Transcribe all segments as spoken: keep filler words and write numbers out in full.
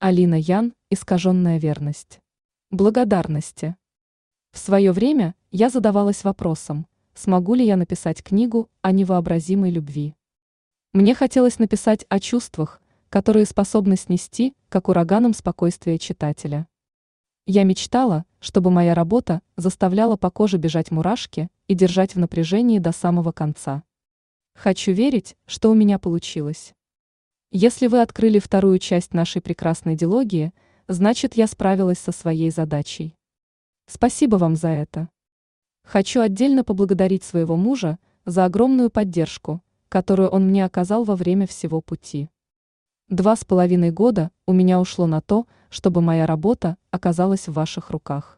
Алина Ян «Искаженная верность». Благодарности. В свое время я задавалась вопросом, смогу ли я написать книгу о невообразимой любви. Мне хотелось написать о чувствах, которые способны снести, как ураганом, спокойствие читателя. Я мечтала, чтобы моя работа заставляла по коже бежать мурашки и держать в напряжении до самого конца. Хочу верить, что у меня получилось. Если вы открыли вторую часть нашей прекрасной дилогии, значит, я справилась со своей задачей. Спасибо вам за это. Хочу отдельно поблагодарить своего мужа за огромную поддержку, которую он мне оказал во время всего пути. Два с половиной года у меня ушло на то, чтобы моя работа оказалась в ваших руках.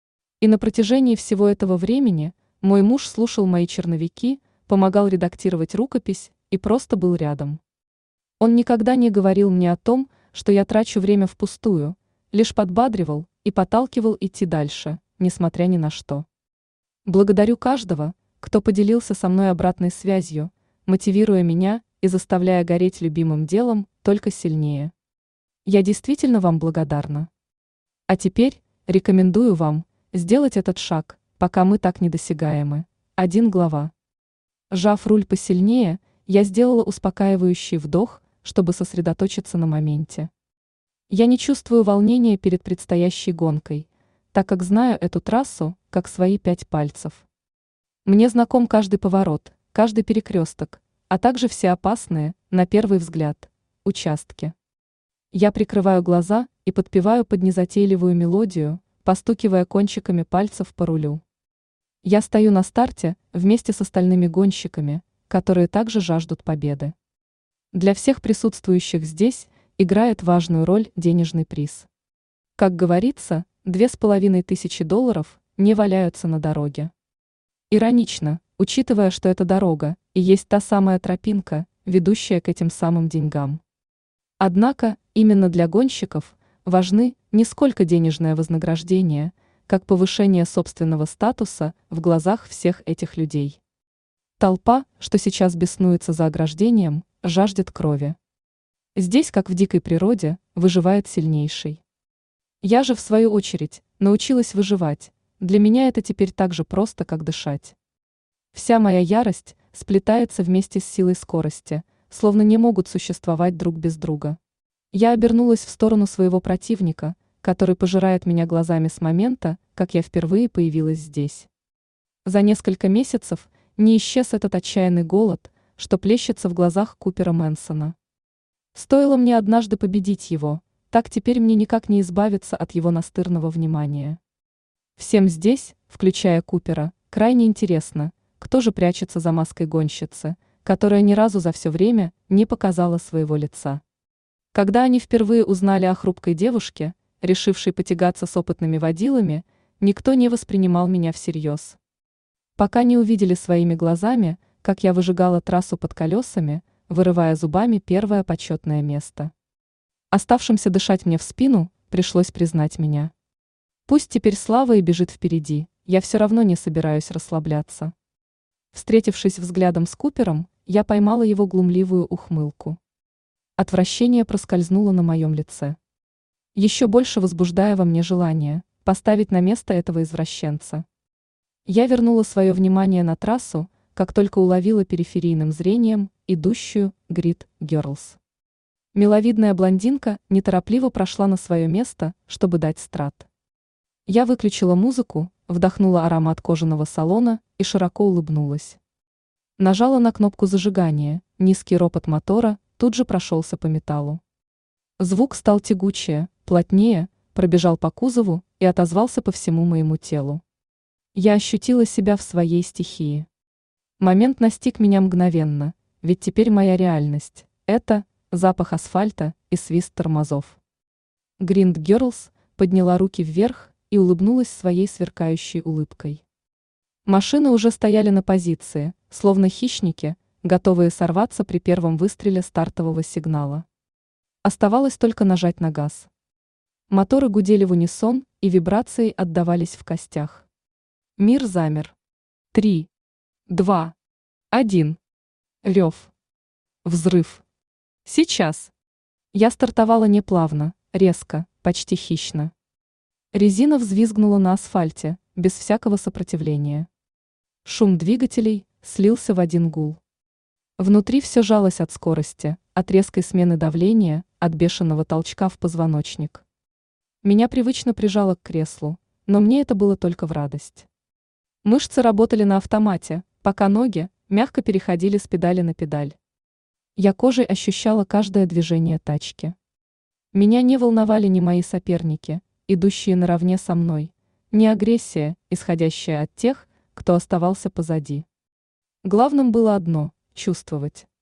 И на протяжении всего этого времени мой муж слушал мои черновики, помогал редактировать рукопись и просто был рядом. Он никогда не говорил мне о том, что я трачу время впустую, лишь подбадривал и подталкивал идти дальше, несмотря ни на что. Благодарю каждого, кто поделился со мной обратной связью, мотивируя меня и заставляя гореть любимым делом только сильнее. Я действительно вам благодарна. А теперь рекомендую вам сделать этот шаг, пока мы так недосягаемы. Один глава. Сжав руль посильнее, я сделала успокаивающий вдох, чтобы сосредоточиться на моменте. Я не чувствую волнения перед предстоящей гонкой, так как знаю эту трассу, как свои пять пальцев. Мне знаком каждый поворот, каждый перекресток, а также все опасные, на первый взгляд, участки. Я прикрываю глаза и подпеваю под незатейливую мелодию, постукивая кончиками пальцев по рулю. Я стою на старте вместе с остальными гонщиками, которые также жаждут победы. Для всех присутствующих здесь играет важную роль денежный приз. Как говорится, две с половиной тысячи долларов не валяются на дороге. Иронично, учитывая, что эта дорога и есть та самая тропинка, ведущая к этим самым деньгам. Однако, именно для гонщиков важны не сколько денежное вознаграждение, как повышение собственного статуса в глазах всех этих людей. Толпа, что сейчас беснуется за ограждением, жаждет крови. Здесь, как в дикой природе, выживает сильнейший. Я же, в свою очередь, научилась выживать, для меня это теперь так же просто, как дышать. Вся моя ярость сплетается вместе с силой скорости, словно не могут существовать друг без друга. Я обернулась в сторону своего противника, который пожирает меня глазами с момента, как я впервые появилась здесь. За несколько месяцев не исчез этот отчаянный голод, что плещется в глазах Купера Мэнсона. Стоило мне однажды победить его, так теперь мне никак не избавиться от его настырного внимания. Всем здесь, включая Купера, крайне интересно, кто же прячется за маской гонщицы, которая ни разу за все время не показала своего лица. Когда они впервые узнали о хрупкой девушке, решившей потягаться с опытными водилами, никто не воспринимал меня всерьез. Пока не увидели своими глазами, как я выжигала трассу под колесами, вырывая зубами первое почетное место. Оставшимся дышать мне в спину пришлось признать меня. Пусть теперь слава и бежит впереди, я все равно не собираюсь расслабляться. Встретившись взглядом с Купером, я поймала его глумливую ухмылку. Отвращение проскользнуло на моем лице, еще больше возбуждая во мне желание поставить на место этого извращенца. Я вернула свое внимание на трассу, как только уловила периферийным зрением идущую Grid Girls. Миловидная блондинка неторопливо прошла на свое место, чтобы дать старт. Я выключила музыку, вдохнула аромат кожаного салона и широко улыбнулась. Нажала на кнопку зажигания, низкий ропот мотора тут же прошелся по металлу. Звук стал тягучее, плотнее, пробежал по кузову и отозвался по всему моему телу. Я ощутила себя в своей стихии. Момент настиг меня мгновенно, ведь теперь моя реальность – это запах асфальта и свист тормозов. Grid Girls подняла руки вверх и улыбнулась своей сверкающей улыбкой. Машины уже стояли на позиции, словно хищники, готовые сорваться при первом выстреле стартового сигнала. Оставалось только нажать на газ. Моторы гудели в унисон и вибрации отдавались в костях. Мир замер. Три, два, один. Рев. Взрыв. Сейчас. Я стартовала неплавно, резко, почти хищно. Резина взвизгнула на асфальте, без всякого сопротивления. Шум двигателей слился в один гул. Внутри все жалось от скорости, от резкой смены давления, от бешеного толчка в позвоночник. Меня привычно прижало к креслу, но мне это было только в радость. Мышцы работали на автомате, пока ноги мягко переходили с педали на педаль. Я кожей ощущала каждое движение тачки. Меня не волновали ни мои соперники, идущие наравне со мной, ни агрессия, исходящая от тех, кто оставался позади. Главным было одно – чувствовать.